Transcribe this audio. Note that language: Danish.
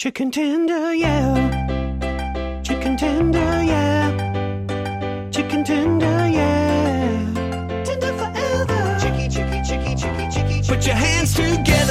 Chicken tender, yeah. Chicken tender, yeah. Chicken tender, yeah. Tender forever. Chicky, chicky, chicky, chicky, chicky. Put your hands together.